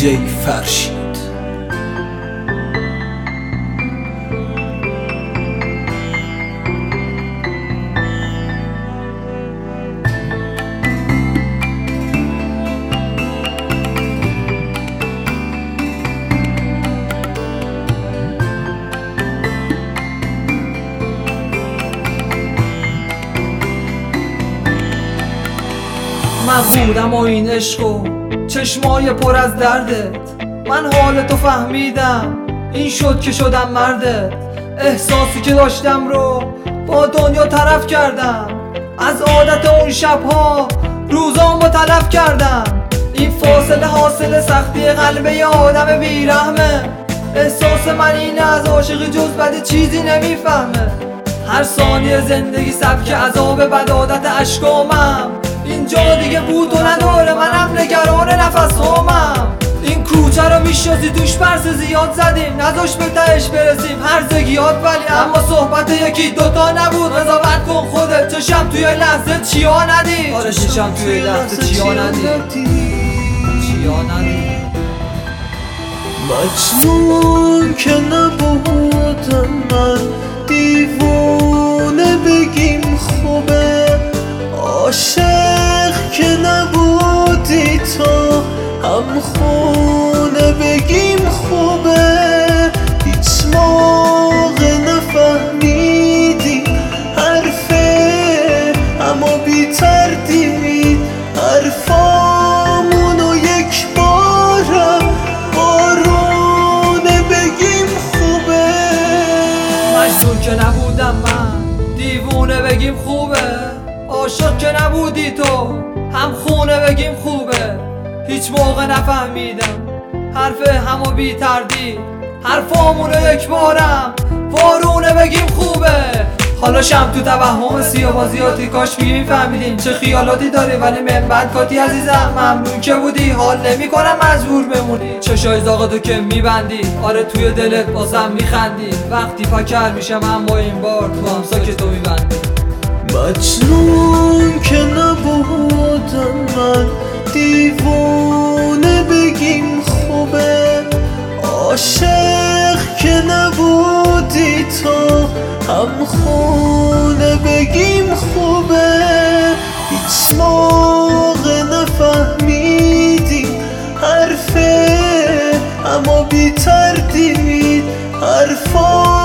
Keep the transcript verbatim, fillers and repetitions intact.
دیجی فرشید. من بودم و این عشق و چشمای پر از دردت، من حال تو فهمیدم این شد که شدم مردت. احساسی که داشتم رو با دنیا طرف کردم، از عادت اون شبها روزامو تلف کردم. این فاصله حاصل سختی قلب یه آدم بیرحمه. احساس من اینه از عاشقی جز بد چیزی نمیفهمه. هر ثانیه زندگی سبک عذاب بد عادت اشکامم. اینجا دیگه بود و نداره، منم نگران نفس هامم. این کوچه رو میشناسی توش پرس زیاد زدیم، نذاش به تهش برسیم هرزگیات، ولی اما صحبت یکی دوتا نبود. قضاوت کن خودت، چشم توی لحظه چیا ندید. آره چشم توی لحظه چیا ندید، چیا ندید. مجنون که نبودم من، دیوونه بگیم خوبه. عاشق که نبودی تو، هم خونه بگیم خوبه. هیچ موقع نفهمیدی حرفه، اما بی تردید حرفامونو یک بارم بارونه بگیم خوبه. مجنون که نبودم من، دیوونه بگیم خوبه. عاشق که نبودی تو، هم خونه بگیم خوبه. هیچ موقع نفهمیدم حرف همو بی تردید حرفامونو یک بارم وارونه بگیم خوبه. حالا شم تو توهم سیاوازیاتی، کاش میفهمیدیم چه خیالاتی داری، ولی من بعد کاتی عزیزم ممنون که بودی. حال نمی کنم مجبور بمونی، چشای زاغتو که میبندی، آره توی دلت بازم میخندی. وقتی فکر میشم اما این بار تو هم ساکتو میبندی. مجنون که نبودم من، دیوونه بگیم خوبه. عاشق که نبودی تو، هم خونه بگیم خوبه. هیچ موقع نفهمیدی حرفه، اما بی تردید حرفا